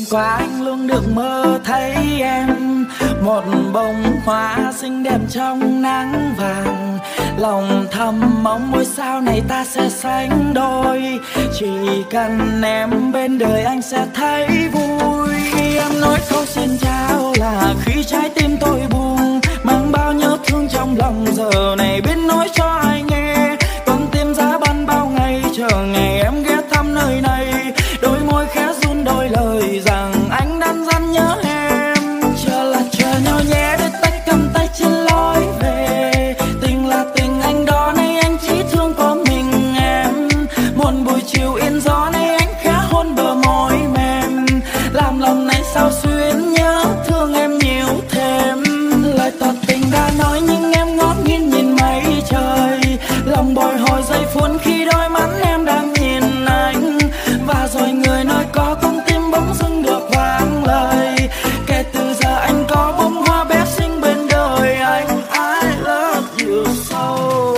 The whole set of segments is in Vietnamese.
qua anh luôn được mơ thấy em, một bông hoa xinh đẹp trong nắng vàng. Lòng thầm mong ngôi sao này ta sẽ sánh đôi, chỉ cần em bên đời anh sẽ thấy vui. Khi em nói câu xin chào là khi trái tim tôi buồn, mang bao nhớ thương trong lòng giờ này biết nói cho ai nghe. Con tim giá băng bao ngày chờ ngày em ghé thăm nơi này, đôi môi khẽ run đôi lời rằng anh đang dằn nhớ em. Chờ là chờ nhau nhé để tay cầm tay trên lối về, tình là tình anh đó nay anh chỉ thương có mình em. Một buổi chiều yên gió nay anh khẽ hôn bờ môi mềm, làm lòng này sao xuyến nhớ thương em nhiều thêm. Lời tỏ tình đã nói nhưng em ngó nghiêng nhìn mây trời, lòng bồi hồi giây phút khi đôi mắt em đang nhìn anh. Và rồi người nói có con tim bỗng dưng được vang lời, kể từ giờ anh có bông hoa bé xinh bên đời anh. I love you so.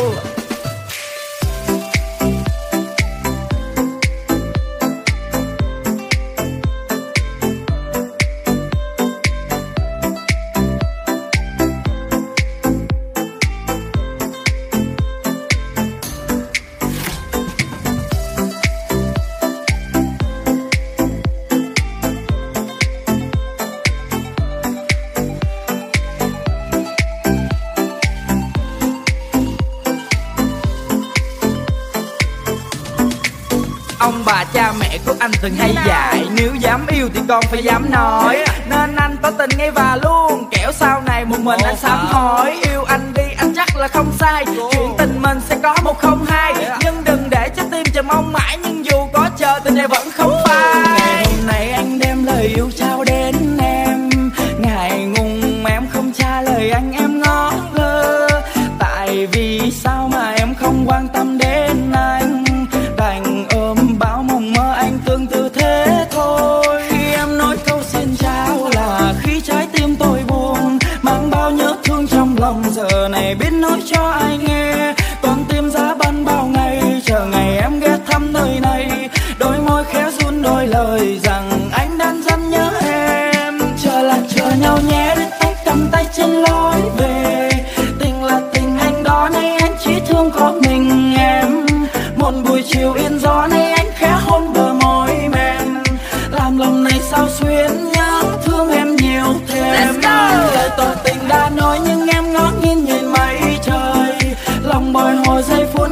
Ông bà cha mẹ của anh từng hay dạy, nếu dám yêu thì con phải dám nói. Nên anh tỏ tình ngay và luôn, kẻo sau này một mình anh sám hối. Yêu anh đi anh chắc là không sai, chuyện tình mình sẽ có 102. Nhưng đừng để cho tim chờ mong mãi, nhưng dù có chờ tình này vẫn không phai. Ngày hôm nay anh đem lời yêu trao đến em, ngại ngùng em không trả lời anh em ngó ngơ. Tại vì sao mà em không quan tâm đến anh, đành ôm bao mộng mơ anh tương tự thế thôi. Khi em nói câu xin chào là khi trái tim tôi buồn, mang bao nhớ thương trong lòng giờ này biết nói cho ai nghe. Con tim giá băng bao ngày chờ ngày em ghé thăm nơi này, đôi môi khẽ run đôi lời rằng anh đang dằn nhớ em. Chờ là chờ nhau nhé để tay cầm tay trên lối về, tình là tình anh đó nay anh chỉ thương có mình em. Một buổi chiều yên gió nay anh khẽ hôn bờ môi mềm, làm lòng này sao xuyến nhớ thương em nhiều thêm. Lời tỏ tình đã nói nhưng em ngó nghiêng nhìn mây trời, lòng bồi hồi giây phút